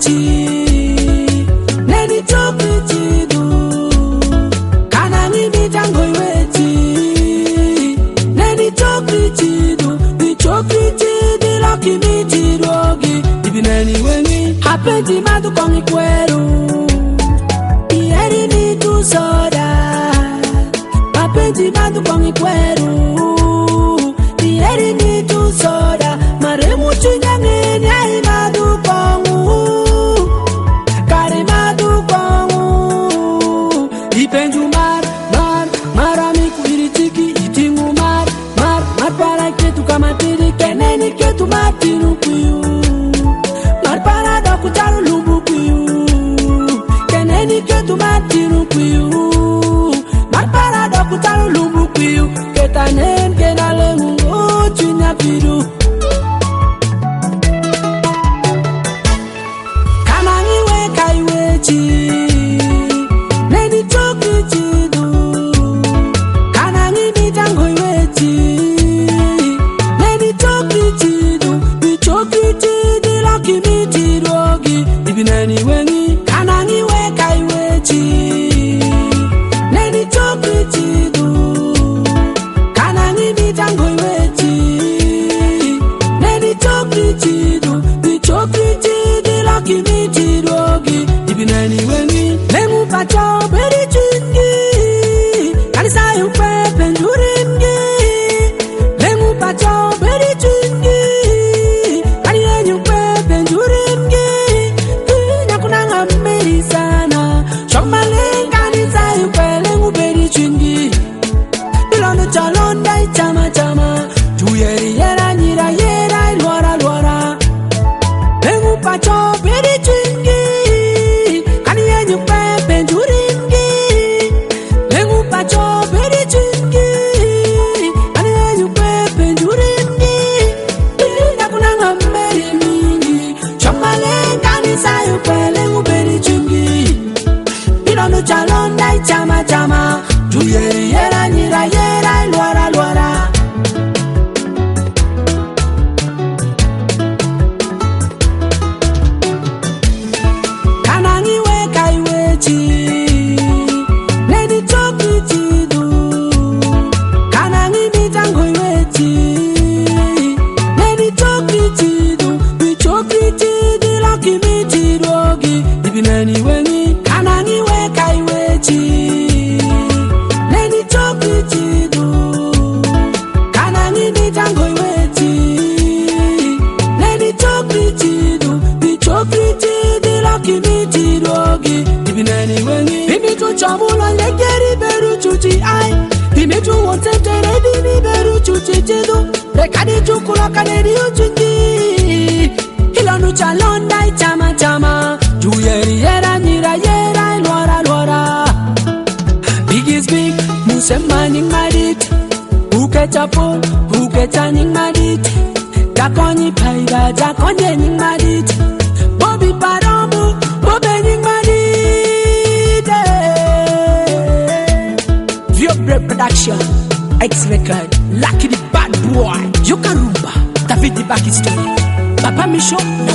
wechi neni choki du kana ngimi tango wechi neni choki du bi choki du lucky me tirogi ibineni wengi happy madu kongi kweru ieri ni tu soda happy madu kongi kweru ieri ni tu soda maremu chinyangeni ai madu kongu kare madu kongu ipenju marami kuiritiki itingu mar para ketu kama tiri keneni ketu matinu kuyu mar para da kutaru lumbu kuyu keneni ketu matinu kuyu mar para da kutaru lumbu kuyu ketanen kenalengu chinya piru neni choki du kana ngimi tango wechi neni choki du bi choki du lucky me tirogi ibineni wengi kana ngiwe kai wechi neni choki du kana ngimi tango wechi neni choki du bi choki du lucky me tirogi ibineni wengi lemu pacho beri chingi kanisa yupe penjuringi lemu pacho beri chingi kaniye yupe penjuringi nakunanga mberi sana shomale kanisa yupe lemu beri chingi ilono chalonda chama tuyeri yera nyira yera lwara lemu pacho beri chingi chalonda chama tuyeri yera nyira yera lwara kana ngiwe kai wechi neni choki du kana ngimi tango wechi neni choki du bi choki du lucky me tirogi ibineni wengi kana ngiwe kai wechi neni choki du kana ngimi tango wechi neni choki du bi choki du lucky me tirogi ibineni wengi bibi tu chamulo legeri beru chuchi ai bibi tu wotetere bibi beru chuchi du rekadi chukula kaneri uchingi ilonu chalonda chama tuyeri yera nyira yera lwara big is big musemani madit ukechapol ukechani madit jakonyi paida jakonye ni madit bobi paromu bobeni madit Vio production X record Lucky the bad boy Yokarumba David the back story Papa Misho